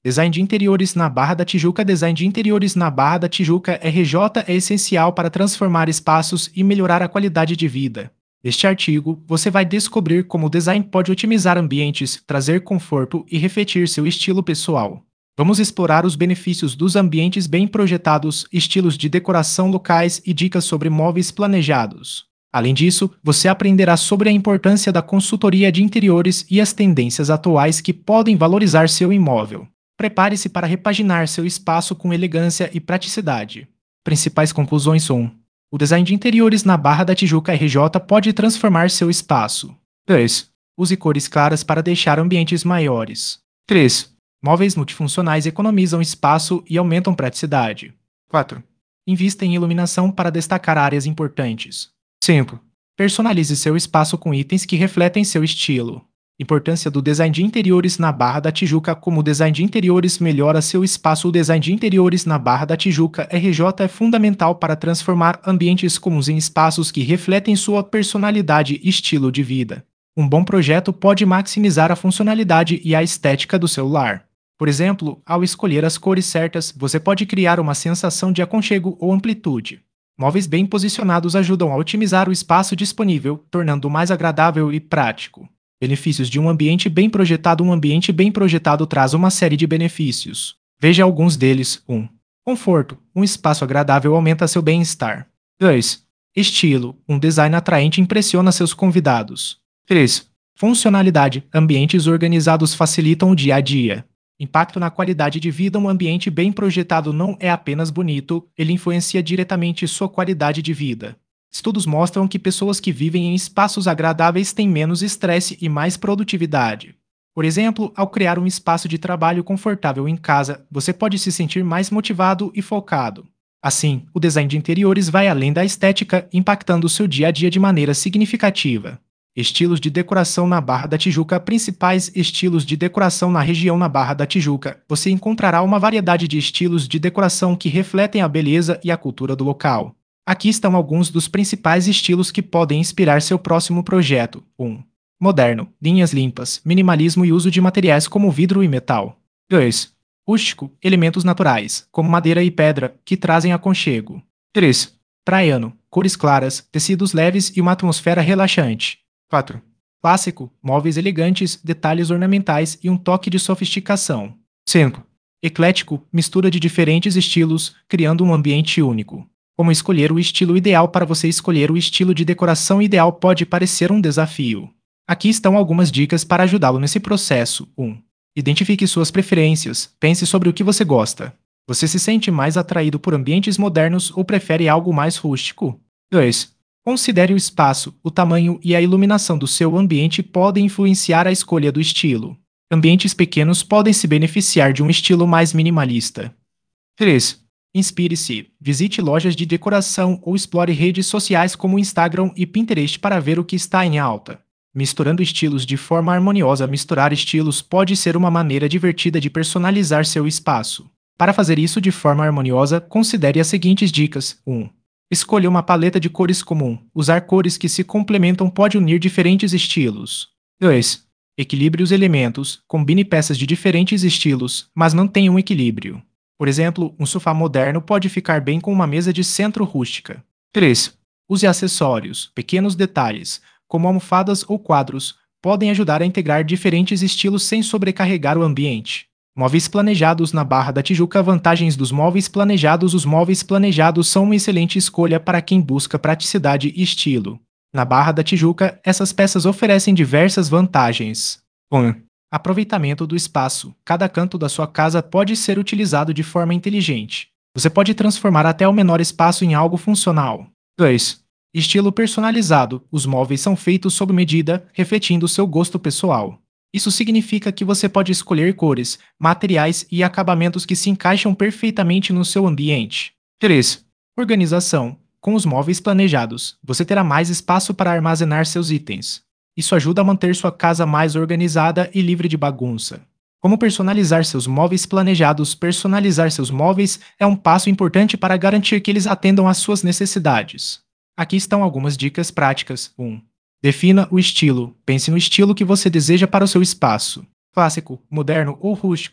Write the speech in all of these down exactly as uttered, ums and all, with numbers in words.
Design de interiores na Barra da Tijuca. Design de interiores na Barra da Tijuca R J é essencial para transformar espaços e melhorar a qualidade de vida. Neste artigo, você vai descobrir como o design pode otimizar ambientes, trazer conforto e refletir seu estilo pessoal. Vamos explorar os benefícios dos ambientes bem projetados, estilos de decoração locais e dicas sobre móveis planejados. Além disso, você aprenderá sobre a importância da consultoria de interiores e as tendências atuais que podem valorizar seu imóvel. Prepare-se para repaginar seu espaço com elegância e praticidade. Principais conclusões um. O design de interiores na Barra da Tijuca R J pode transformar seu espaço. dois. Use cores claras para deixar ambientes maiores. três. Móveis multifuncionais economizam espaço e aumentam praticidade. quatro. Invista em iluminação para destacar áreas importantes. cinco. Personalize seu espaço com itens que refletem seu estilo. Importância do design de interiores na Barra da Tijuca. Como o design de interiores melhora seu espaço. O design de interiores na Barra da Tijuca R J é fundamental para transformar ambientes comuns em espaços que refletem sua personalidade e estilo de vida. Um bom projeto pode maximizar a funcionalidade e a estética do seu lar. Por exemplo, ao escolher as cores certas, você pode criar uma sensação de aconchego ou amplitude. Móveis bem posicionados ajudam a otimizar o espaço disponível, tornando-o mais agradável e prático. Benefícios de um ambiente bem projetado. Um ambiente bem projetado traz uma série de benefícios. Veja alguns deles. um. Conforto. Um espaço agradável aumenta seu bem-estar. dois. Estilo. Um design atraente impressiona seus convidados. três. Funcionalidade. Ambientes organizados facilitam o dia a dia. Impacto na qualidade de vida. Um ambiente bem projetado não é apenas bonito, ele influencia diretamente sua qualidade de vida. Estudos mostram que pessoas que vivem em espaços agradáveis têm menos estresse e mais produtividade. Por exemplo, ao criar um espaço de trabalho confortável em casa, você pode se sentir mais motivado e focado. Assim, o design de interiores vai além da estética, impactando o seu dia a dia de maneira significativa. Estilos de decoração na Barra da Tijuca. Principais estilos de decoração na região. Na Barra da Tijuca, você encontrará uma variedade de estilos de decoração que refletem a beleza e a cultura do local. Aqui estão alguns dos principais estilos que podem inspirar seu próximo projeto. um. Moderno, linhas limpas, minimalismo e uso de materiais como vidro e metal. dois. Rústico, elementos naturais, como madeira e pedra, que trazem aconchego. três. Praiano, cores claras, tecidos leves e uma atmosfera relaxante. quatro. Clássico, móveis elegantes, detalhes ornamentais e um toque de sofisticação. cinco. Eclético, mistura de diferentes estilos, criando um ambiente único. Como escolher o estilo ideal? Para você escolher o estilo de decoração ideal pode parecer um desafio. Aqui estão algumas dicas para ajudá-lo nesse processo. um. Identifique suas preferências. Pense sobre o que você gosta. Você se sente mais atraído por ambientes modernos ou prefere algo mais rústico? dois. Considere o espaço, o tamanho e a iluminação do seu ambiente podem influenciar a escolha do estilo. Ambientes pequenos podem se beneficiar de um estilo mais minimalista. três. Inspire-se. Visite lojas de decoração ou explore redes sociais como Instagram e Pinterest para ver o que está em alta. Misturando estilos de forma harmoniosa. Misturar estilos pode ser uma maneira divertida de personalizar seu espaço. Para fazer isso de forma harmoniosa, considere as seguintes dicas. um. Escolha uma paleta de cores comum. Usar cores que se complementam pode unir diferentes estilos. dois. Equilibre os elementos. Combine peças de diferentes estilos, mas mantenha um equilíbrio. Por exemplo, um sofá moderno pode ficar bem com uma mesa de centro rústica. três. Use acessórios. Pequenos detalhes, como almofadas ou quadros, podem ajudar a integrar diferentes estilos sem sobrecarregar o ambiente. Móveis planejados na Barra da Tijuca. Vantagens dos móveis planejados. Os móveis planejados são uma excelente escolha para quem busca praticidade e estilo. Na Barra da Tijuca, essas peças oferecem diversas vantagens. um. Aproveitamento do espaço. Cada canto da sua casa pode ser utilizado de forma inteligente. Você pode transformar até o menor espaço em algo funcional. dois. Estilo personalizado. Os móveis são feitos sob medida, refletindo seu gosto pessoal. Isso significa que você pode escolher cores, materiais e acabamentos que se encaixam perfeitamente no seu ambiente. três. Organização. Com os móveis planejados, você terá mais espaço para armazenar seus itens. Isso ajuda a manter sua casa mais organizada e livre de bagunça. Como personalizar seus móveis planejados? Personalizar seus móveis é um passo importante para garantir que eles atendam às suas necessidades. Aqui estão algumas dicas práticas. um. Defina o estilo. Pense no estilo que você deseja para o seu espaço. Clássico, moderno ou rústico.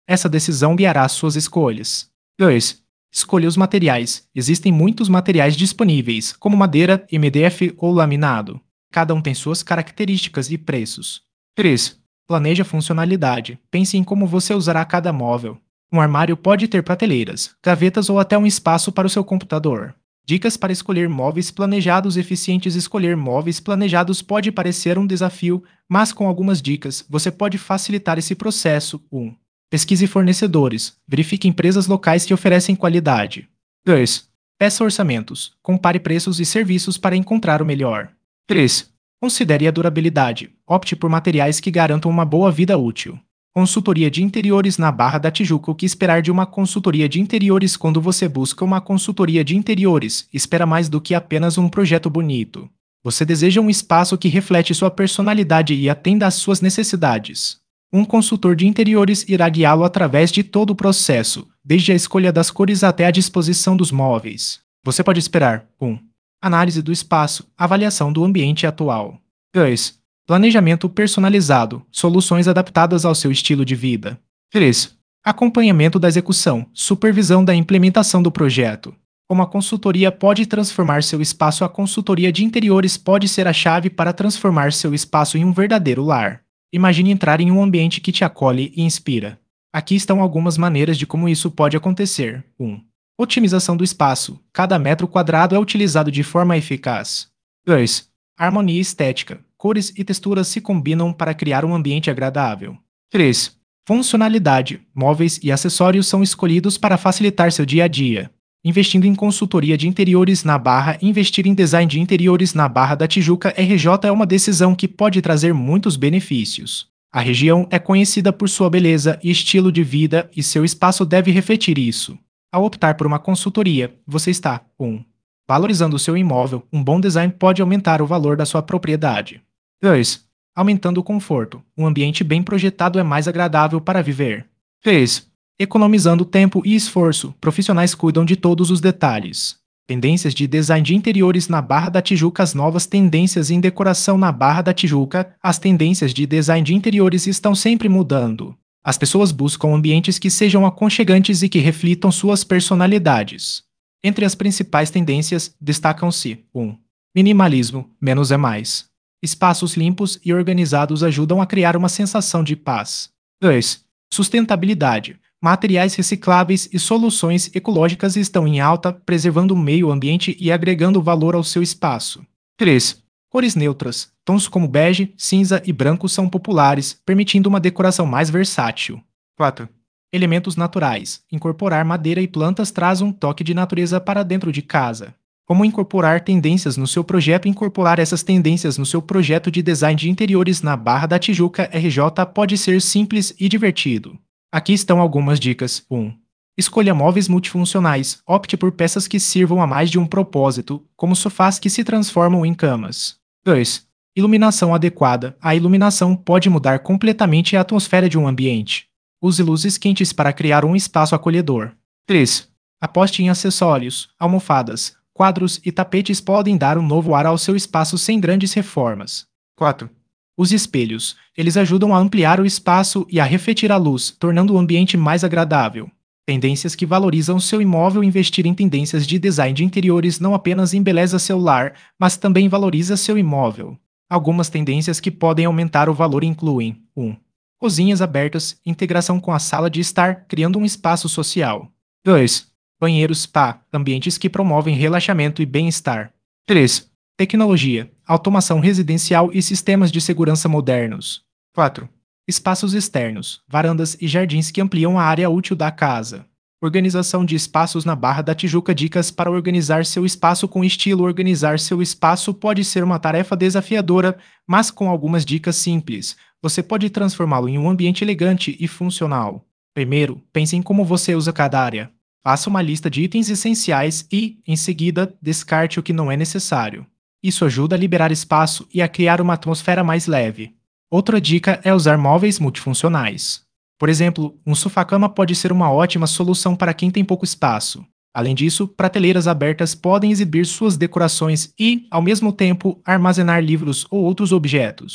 Essa decisão guiará suas escolhas. dois. Escolha os materiais. Existem muitos materiais disponíveis, como madeira, M D F ou laminado. Cada um tem suas características e preços. três. Planeje a funcionalidade. Pense em como você usará cada móvel. Um armário pode ter prateleiras, gavetas ou até um espaço para o seu computador. Dicas para escolher móveis planejados eficientes. Escolher móveis planejados pode parecer um desafio, mas com algumas dicas você pode facilitar esse processo. um. Pesquise fornecedores. Verifique empresas locais que oferecem qualidade. dois. Peça orçamentos. Compare preços e serviços para encontrar o melhor. três. Considere a durabilidade. Opte por materiais que garantam uma boa vida útil. Consultoria de interiores na Barra da Tijuca. O que esperar de uma consultoria de interiores? Quando você busca uma consultoria de interiores, espera mais do que apenas um projeto bonito. Você deseja um espaço que reflete sua personalidade e atenda às suas necessidades. Um consultor de interiores irá guiá-lo através de todo o processo, desde a escolha das cores até a disposição dos móveis. Você pode esperar um. Análise do espaço, avaliação do ambiente atual. dois. Planejamento personalizado, soluções adaptadas ao seu estilo de vida. três. Acompanhamento da execução, supervisão da implementação do projeto. Como a consultoria pode transformar seu espaço? A consultoria de interiores pode ser a chave para transformar seu espaço em um verdadeiro lar. Imagine entrar em um ambiente que te acolhe e inspira. Aqui estão algumas maneiras de como isso pode acontecer. um. Otimização do espaço. Cada metro quadrado é utilizado de forma eficaz. dois. Harmonia estética. Cores e texturas se combinam para criar um ambiente agradável. três. Funcionalidade. Móveis e acessórios são escolhidos para facilitar seu dia a dia. Investindo em consultoria de interiores na Barra. Investir em design de interiores na Barra da Tijuca R J é uma decisão que pode trazer muitos benefícios. A região é conhecida por sua beleza e estilo de vida e seu espaço deve refletir isso. Ao optar por uma consultoria, você está um. Valorizando o seu imóvel. Um bom design pode aumentar o valor da sua propriedade. dois. Aumentando o conforto. Um ambiente bem projetado é mais agradável para viver. três. Economizando tempo e esforço. Profissionais cuidam de todos os detalhes. Tendências de design de interiores na Barra da Tijuca. As novas tendências em decoração na Barra da Tijuca. As tendências de design de interiores estão sempre mudando. As pessoas buscam ambientes que sejam aconchegantes e que reflitam suas personalidades. Entre as principais tendências, destacam-se um. Minimalismo, menos é mais. Espaços limpos e organizados ajudam a criar uma sensação de paz. dois. Sustentabilidade. Materiais recicláveis e soluções ecológicas estão em alta, preservando o meio ambiente e agregando valor ao seu espaço. três. Cores neutras. Tons como bege, cinza e branco são populares, permitindo uma decoração mais versátil. quatro. Elementos naturais. Incorporar madeira e plantas traz um toque de natureza para dentro de casa. Como incorporar tendências no seu projeto? Incorporar essas tendências no seu projeto de design de interiores na Barra da Tijuca R J pode ser simples e divertido. Aqui estão algumas dicas. um. Escolha móveis multifuncionais. Opte por peças que sirvam a mais de um propósito, como sofás que se transformam em camas. dois. Iluminação adequada. A iluminação pode mudar completamente a atmosfera de um ambiente. Use luzes quentes para criar um espaço acolhedor. três. Aposte em acessórios. Almofadas, quadros e tapetes podem dar um novo ar ao seu espaço sem grandes reformas. quatro. Use espelhos. Eles ajudam a ampliar o espaço e a refletir a luz, tornando o ambiente mais agradável. Tendências que valorizam seu imóvel. Investir em tendências de design de interiores não apenas embeleza seu lar, mas também valoriza seu imóvel. Algumas tendências que podem aumentar o valor incluem um. Cozinhas abertas, integração com a sala de estar, criando um espaço social. dois. Banheiros spa, ambientes que promovem relaxamento e bem-estar. três. Tecnologia, automação residencial e sistemas de segurança modernos. quatro. Espaços externos, varandas e jardins que ampliam a área útil da casa. Organização de espaços na Barra da Tijuca. Dicas para organizar seu espaço com estilo. Organizar seu espaço pode ser uma tarefa desafiadora, mas com algumas dicas simples, você pode transformá-lo em um ambiente elegante e funcional. Primeiro, pense em como você usa cada área. Faça uma lista de itens essenciais e, em seguida, descarte o que não é necessário. Isso ajuda a liberar espaço e a criar uma atmosfera mais leve. Outra dica é usar móveis multifuncionais. Por exemplo, um sofá-cama pode ser uma ótima solução para quem tem pouco espaço. Além disso, prateleiras abertas podem exibir suas decorações e, ao mesmo tempo, armazenar livros ou outros objetos.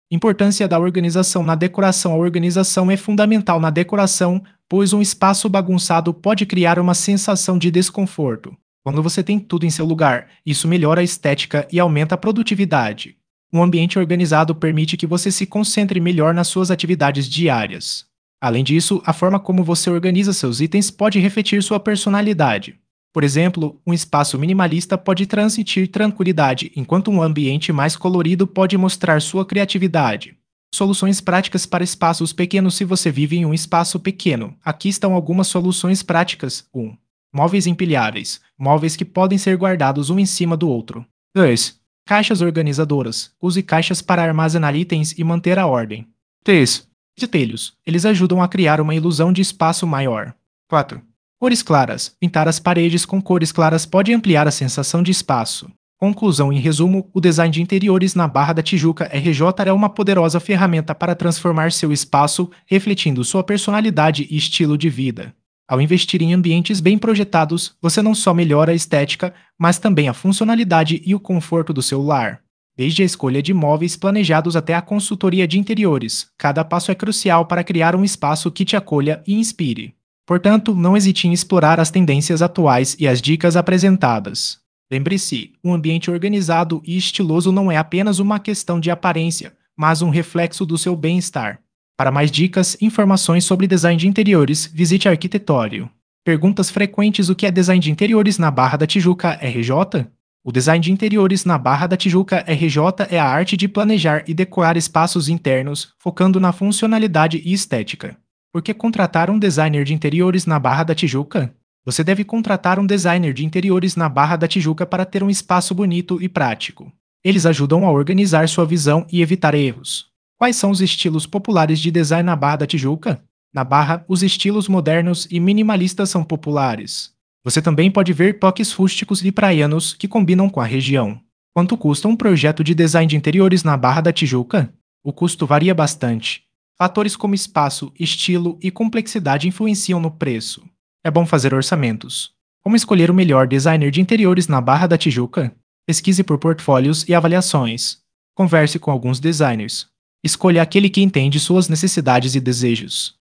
Importância da organização na decoração. A organização é fundamental na decoração, pois um espaço bagunçado pode criar uma sensação de desconforto. Quando você tem tudo em seu lugar, isso melhora a estética e aumenta a produtividade. Um ambiente organizado permite que você se concentre melhor nas suas atividades diárias. Além disso, a forma como você organiza seus itens pode refletir sua personalidade. Por exemplo, um espaço minimalista pode transmitir tranquilidade, enquanto um ambiente mais colorido pode mostrar sua criatividade. Soluções práticas para espaços pequenos. Se você vive em um espaço pequeno, aqui estão algumas soluções práticas. um. Móveis empilháveis. Móveis que podem ser guardados um em cima do outro. dois. Caixas organizadoras. Use caixas para armazenar itens e manter a ordem. três. Espelhos. Eles ajudam a criar uma ilusão de espaço maior. quatro. Cores claras. Pintar as paredes com cores claras pode ampliar a sensação de espaço. Conclusão. Em resumo, o design de interiores na Barra da Tijuca R J é uma poderosa ferramenta para transformar seu espaço, refletindo sua personalidade e estilo de vida. Ao investir em ambientes bem projetados, você não só melhora a estética, mas também a funcionalidade e o conforto do seu lar. Desde a escolha de móveis planejados até a consultoria de interiores, cada passo é crucial para criar um espaço que te acolha e inspire. Portanto, não hesite em explorar as tendências atuais e as dicas apresentadas. Lembre-se, um ambiente organizado e estiloso não é apenas uma questão de aparência, mas um reflexo do seu bem-estar. Para mais dicas e informações sobre design de interiores, visite Arquitetório. Perguntas frequentes: o que é design de interiores na Barra da Tijuca R J? O design de interiores na Barra da Tijuca R J é a arte de planejar e decorar espaços internos, focando na funcionalidade e estética. Por que contratar um designer de interiores na Barra da Tijuca? Você deve contratar um designer de interiores na Barra da Tijuca para ter um espaço bonito e prático. Eles ajudam a organizar sua visão e evitar erros. Quais são os estilos populares de design na Barra da Tijuca? Na Barra, os estilos modernos e minimalistas são populares. Você também pode ver toques rústicos e praianos que combinam com a região. Quanto custa um projeto de design de interiores na Barra da Tijuca? O custo varia bastante. Fatores como espaço, estilo e complexidade influenciam no preço. É bom fazer orçamentos. Como escolher o melhor designer de interiores na Barra da Tijuca? Pesquise por portfólios e avaliações. Converse com alguns designers. Escolha aquele que entende suas necessidades e desejos.